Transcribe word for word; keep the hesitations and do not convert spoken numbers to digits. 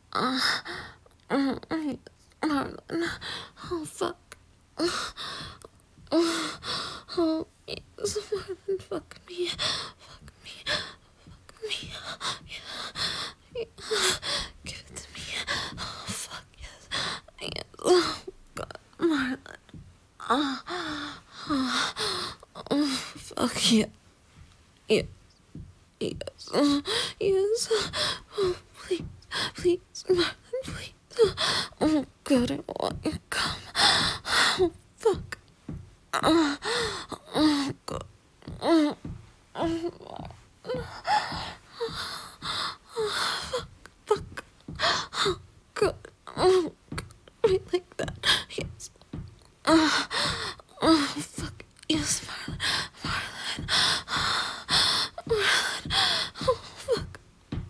Uh, mm, mm, Marlon. Oh, fuck. Oh, oh, yes, Marlon, fuck me. Fuck me. Fuck me. Yeah. Yeah. Give it to me. Oh, fuck, yes. Yes. Oh, God, Marlon. Oh, oh, oh, fuck, yeah. Yeah. Yes. Oh, yes. Oh, please. Please, Marlon, please. Oh, God, I want you.